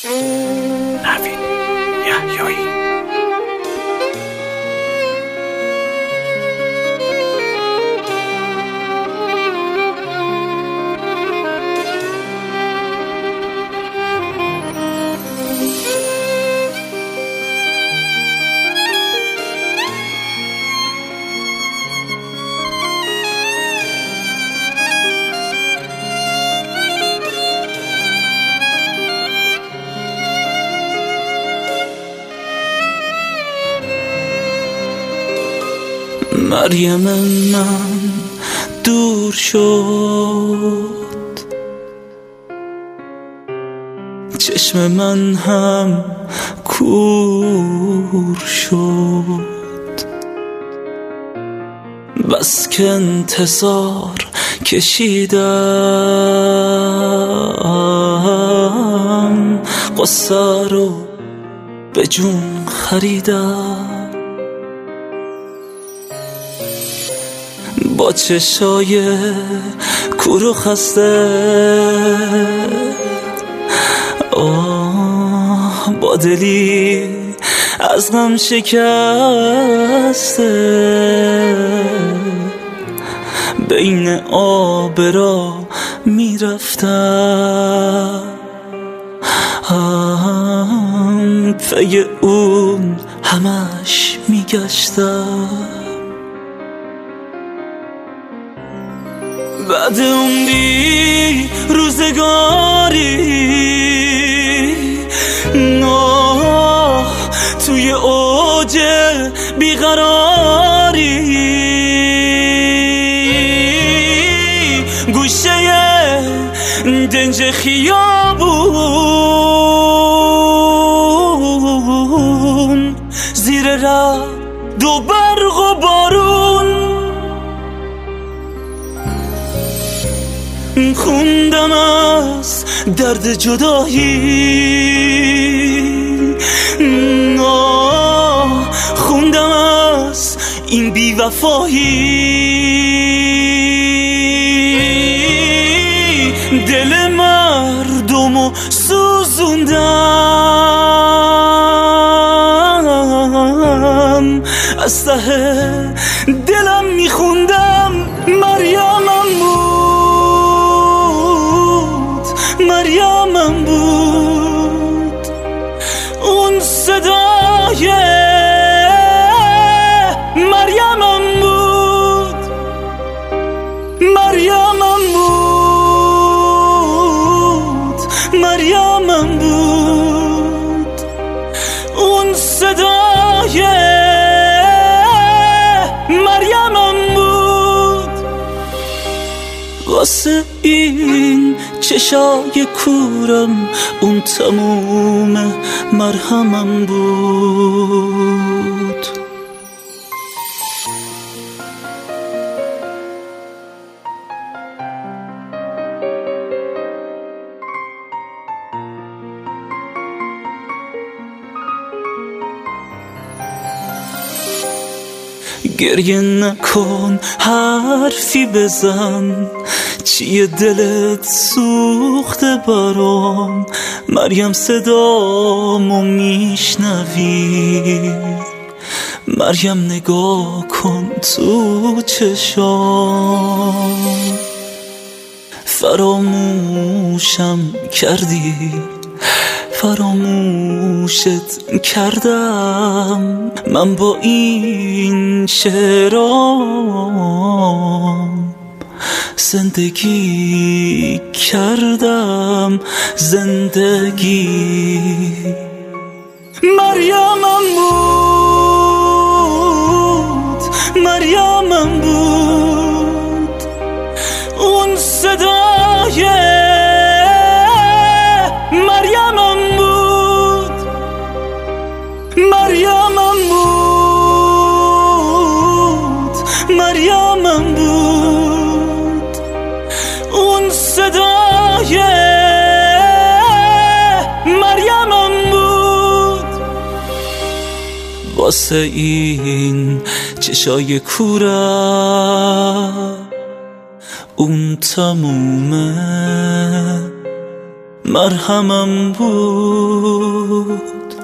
نوید یحیایی. مریم من دور شد، چشم من هم کور شد، بس که انتظار کشیدم، قصه رو به جون خریدم. با چشای کور و خسته، با دلی از غم شکسته، بین آب را میرفتم، پی اون همش میگشتم. بعد عمری روزگاری توی اوج بیقراری، گوشه دنج خیابون، زیر رعد و برق و بارون، خوندم از درد جدایی، خوندم از این بیوفایی، دل مردمو سوزوندم، از ته دلم میخوندم مریمم بود، مریمم بود اون صدای، مریمم بود، مریمم بود، مریمم بود اون صدای، مریمم بود. واسه این چشای کورم اون تموم مرهمم بود. گریه نکن، حرفی بزن، چیه دلت سوخته برام؟ مریم صدامو میشنوی؟ مریم نگاه کن تو چشام، فراموشم کردی، فراموشت کردم، من با این شعرام زندگی کردم، زندگی. مریمم بود، مریمم بود اون صدای، مریمم بود، مریمم بود، مریمم بود اون صدای، مریمم بود. واسه این چشای کورم اون تمومه مرهمم بود.